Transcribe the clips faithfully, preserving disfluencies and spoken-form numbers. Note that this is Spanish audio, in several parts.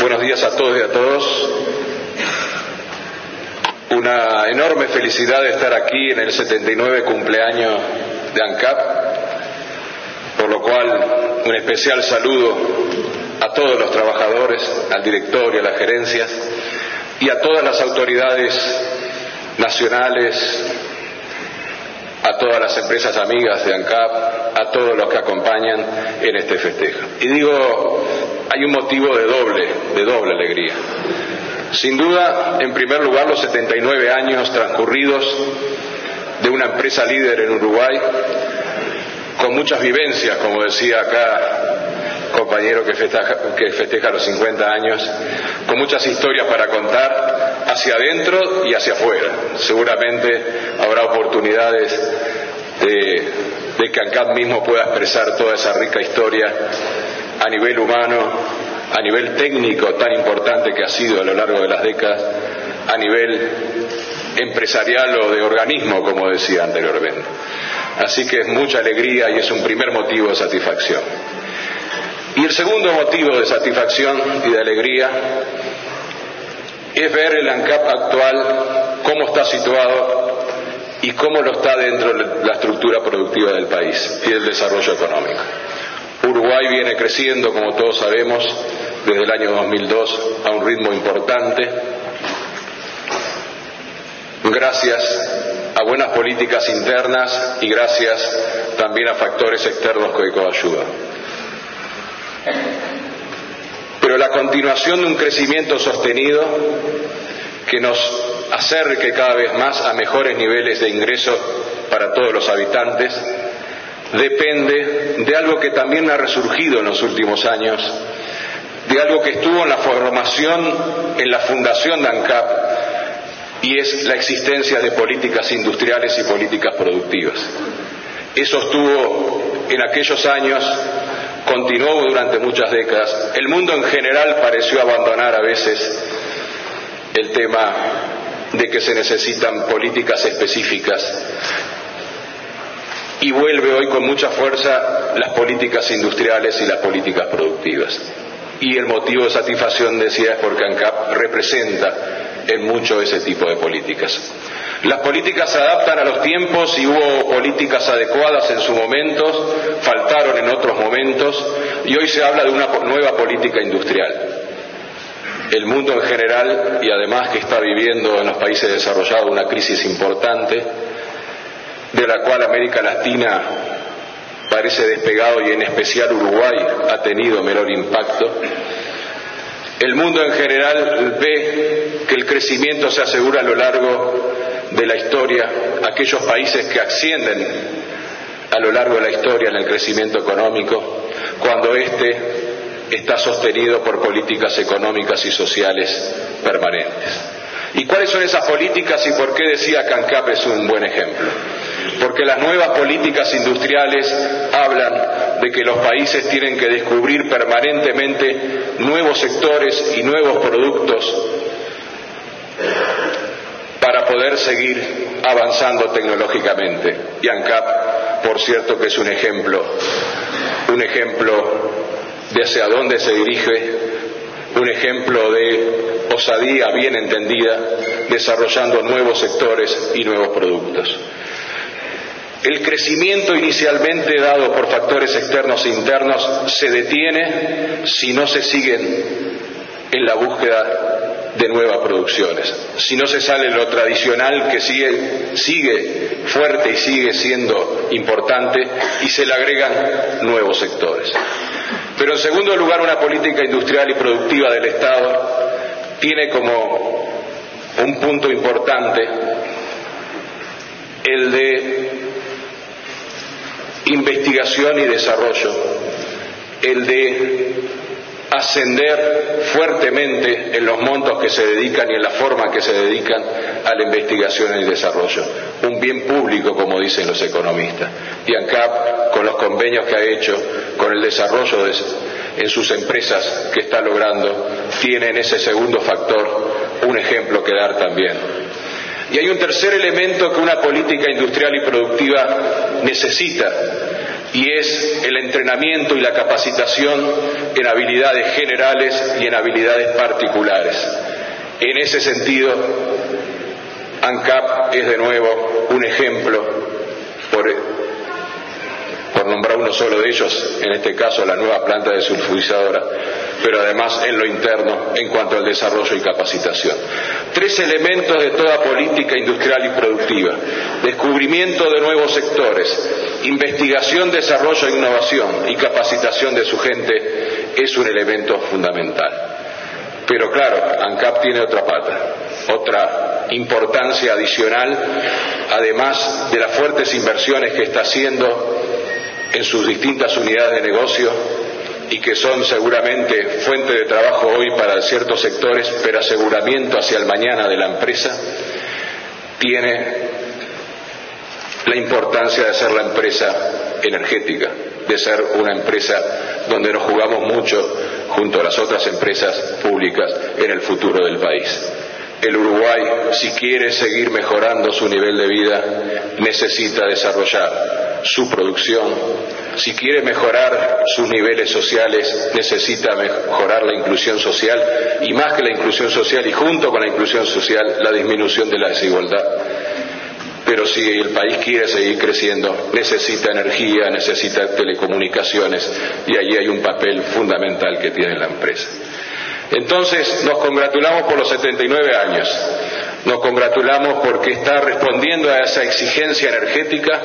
Buenos días a todos y a todos. Una enorme felicidad de estar aquí en el setenta y nueve cumpleaños de ANCAP, por lo cual un especial saludo a todos los trabajadores, al directorio, a las gerencias y a todas las autoridades nacionales, a todas las empresas amigas de ANCAP, a todos los que acompañan en este festejo. Y digo, hay un motivo de doble, de doble alegría. Sin duda, en primer lugar, los setenta y nueve años transcurridos de una empresa líder en Uruguay, con muchas vivencias, como decía acá compañero que festeja, que festeja los cincuenta años, con muchas historias para contar hacia adentro y hacia afuera. Seguramente habrá oportunidades de, de que ANCAP mismo pueda expresar toda esa rica historia a nivel humano, a nivel técnico tan importante que ha sido a lo largo de las décadas, a nivel empresarial o de organismo, como decía anteriormente. Así que es mucha alegría y es un primer motivo de satisfacción. Y el segundo motivo de satisfacción y de alegría es ver el ANCAP actual, cómo está situado y cómo lo está dentro de la estructura productiva del país y del desarrollo económico. Uruguay viene creciendo, como todos sabemos, desde el año dos mil dos a un ritmo importante, gracias a buenas políticas internas y gracias también a factores externos que coayudan. Pero la continuación de un crecimiento sostenido que nos acerque cada vez más a mejores niveles de ingreso para todos los habitantes depende de algo que también ha resurgido en los últimos años, de algo que estuvo en la formación, en la fundación de ANCAP, y es la existencia de políticas industriales y políticas productivas. Eso estuvo en aquellos años, continuó durante muchas décadas. El mundo en general pareció abandonar a veces el tema de que se necesitan políticas específicas y vuelve hoy con mucha fuerza las políticas industriales y las políticas productivas. Y el motivo de satisfacción, decía, es porque ANCAP representa en mucho ese tipo de políticas. Las políticas se adaptan a los tiempos y hubo políticas adecuadas en su momento, faltaron en otros momentos y hoy se habla de una nueva política industrial. El mundo en general, y además que está viviendo en los países desarrollados una crisis importante, de la cual América Latina parece despegado y en especial Uruguay ha tenido menor impacto. El mundo en general ve que el crecimiento se asegura a lo largo de la historia. Aquellos países que ascienden a lo largo de la historia en el crecimiento económico, cuando éste está sostenido por políticas económicas y sociales permanentes. ¿Y cuáles son esas políticas y por qué decía que ANCAP es un buen ejemplo? Porque las nuevas políticas industriales hablan de que los países tienen que descubrir permanentemente nuevos sectores y nuevos productos para poder seguir avanzando tecnológicamente. Y ANCAP, por cierto, que es un ejemplo, un ejemplo de hacia dónde se dirige, un ejemplo de osadía bien entendida, desarrollando nuevos sectores y nuevos productos. El crecimiento inicialmente dado por factores externos e internos se detiene si no se siguen en la búsqueda de nuevas producciones, si no se sale lo tradicional que sigue, sigue fuerte y sigue siendo importante y se le agregan nuevos sectores. Pero en segundo lugar, una política industrial y productiva del Estado tiene como un punto importante el de investigación y desarrollo, el de ascender fuertemente en los montos que se dedican y en la forma que se dedican a la investigación y el desarrollo, un bien público, como dicen los economistas. Y ANCAP, con los convenios que ha hecho, con el desarrollo de, en sus empresas que está logrando, tiene en ese segundo factor un ejemplo que dar también. Y hay un tercer elemento que una política industrial y productiva necesita, y es el entrenamiento y la capacitación en habilidades generales y en habilidades particulares. En ese sentido, ANCAP es de nuevo un ejemplo, por, por nombrar uno solo de ellos, en este caso la nueva planta desulfurizadora, pero además en lo interno en cuanto al desarrollo y capacitación. Tres elementos de toda política industrial y productiva: descubrimiento de nuevos sectores, investigación, desarrollo e innovación y capacitación de su gente es un elemento fundamental. Pero claro, ANCAP tiene otra pata, otra importancia adicional, además de las fuertes inversiones que está haciendo en sus distintas unidades de negocio y que son seguramente fuente de trabajo hoy para ciertos sectores, pero aseguramiento hacia el mañana de la empresa. Tiene la importancia de ser la empresa energética, de ser una empresa donde nos jugamos mucho junto a las otras empresas públicas en el futuro del país. El Uruguay, si quiere seguir mejorando su nivel de vida, necesita desarrollar su producción. Si quiere mejorar sus niveles sociales, necesita mejorar la inclusión social, y más que la inclusión social, y junto con la inclusión social, la disminución de la desigualdad. Pero si el país quiere seguir creciendo, necesita energía, necesita telecomunicaciones, y allí hay un papel fundamental que tiene la empresa. Entonces, nos congratulamos por los setenta y nueve años, nos congratulamos porque está respondiendo a esa exigencia energética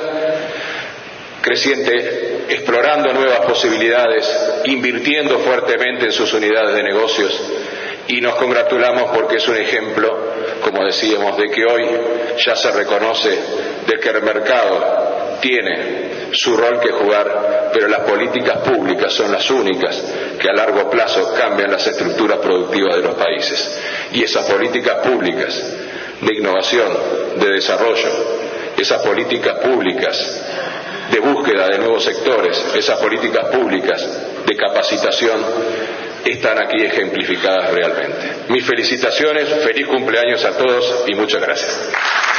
creciente, explorando nuevas posibilidades, invirtiendo fuertemente en sus unidades de negocios, y nos congratulamos porque es un ejemplo, como decíamos, de que hoy ya se reconoce de que el mercado tiene su rol que jugar, pero las políticas públicas son las únicas que a largo plazo cambian las estructuras productivas de los países. Y esas políticas públicas de innovación, de desarrollo, esas políticas públicas de búsqueda de nuevos sectores, esas políticas públicas de capacitación, están aquí ejemplificadas realmente. Mis felicitaciones, feliz cumpleaños a todos y muchas gracias.